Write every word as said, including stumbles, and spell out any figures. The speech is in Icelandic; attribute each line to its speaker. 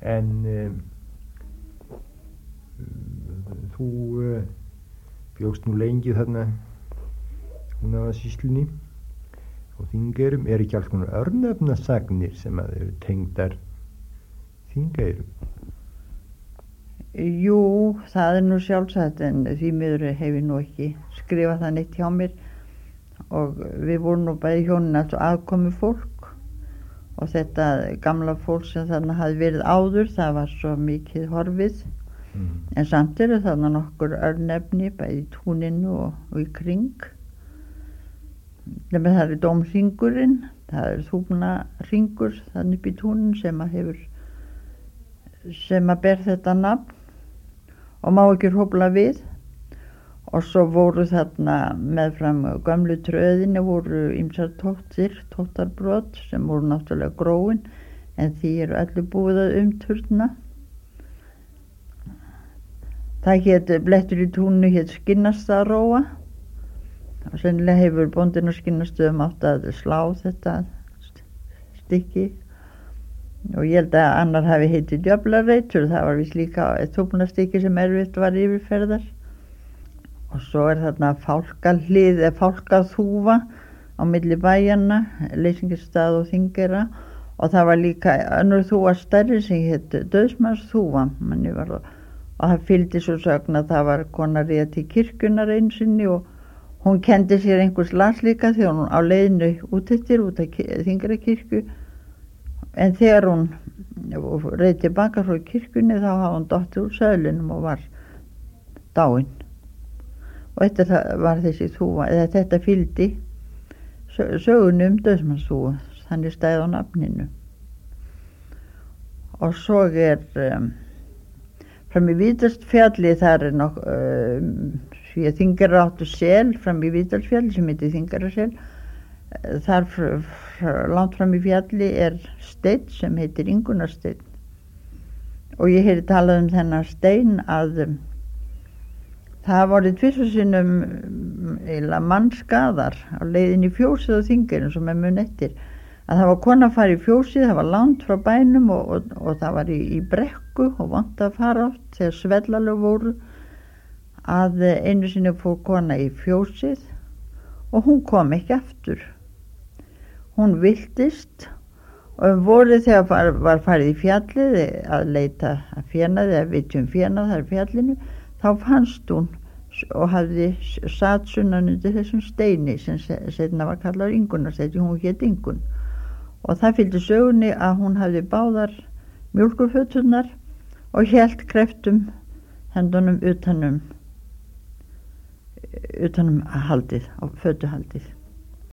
Speaker 1: en um, þú uh, bjóst nú lengi þarna hún á sýslunni og Þingeyrum. Er ekki alls konar örnefnasagnir sem að eru tengdar Þingeyrum?
Speaker 2: Jú, það er nú sjálfsagt, en því miður hef ég nú ekki skrifað það neitt hjá mér, og við vorum nú bæði hjónin alls aðkomu fólk, og þetta gamla fólk sem þarna hafði verið áður, það var svo mikið horfið, mm. en samt eru þarna nokkur örnefni bæði í túninu og, og í kring. Nefnir það er dómhringurinn, það er þúfnahringur þannig upp í túnin sem að hefur sem að ber þetta nafn og má ekki hrófla við. Og svo voru þarna meðfram gömlu tröðinni voru ýmsar tóttir, tóttarbrot sem voru náttúrulega gróin, en því eru allir búið að umturna. Það hét blettur í túnu hét Skinnastadróa, og sennilega hefur bóndinn á Skinnastöðum átt að slá þetta stykki. Og ég held að annar hafi heitið Djöflareitur, það var vist líka eitt þúfnastykki sem erfitt var yfirferðar. Og svo er þarna fálkahlið eða fálkaþúfa á milli bæjanna, Leysingisstað og Þingeyra, og það var líka önnur þúfa stærri sem heit Dauðsmannsþúfa, manni var, og það fylgdi svo sögn að það var kona réð til kirkjunar einu sinni og hún kendi sér einhvers las líka þegar hún á leiðinu út eftir út af Þingeyrarkirkju. En þegar hún reið tilbaka frá kirkjunni þá hafði hún dottið úr söðlinum og var dáin. Og þetta var þessi þúfa, eða þetta fylgdi sögunni um Dauðsmannsþúfu, þannig stæði á nafninu. Og svo er um, fram í Víðdalsfjalli, þar er nokk, um, því að Þingeyrar áttu sel fram í Víðdalsfjalli sem heitir Þingeyrasel. Þar fr, fr, langt fram í fjalli er steinn sem heitir Ingunnarsteinn, og ég heyri talað um þennan steinn að um, það voru tvisvar sinnum um, mannskaðar á leiðin í fjósið á Þingeyrum sem er mun eftir, að það var kona að fara í fjósið, það var langt frá bænum og, og, og það var í, í brekku og vant að fara átt þegar svellalög voru, að einu sinni fór kona í fjósið og hún kom ekki aftur. Hún viltist og um vorið þegar var, var farið í fjallið að leita að fénaði, að vitjum fénað þar í fjallinu, þá fannst hún og hafði satt sunnan undir þessum steini sem seinna var kallaður Ingunnarsteinn, hún hét Ingunn. Og það fylgdi sögunni að hún hafði báðar mjólkurföturnar og hélt kreftum hendunum utanum utanum haldið, á fötuhaldið.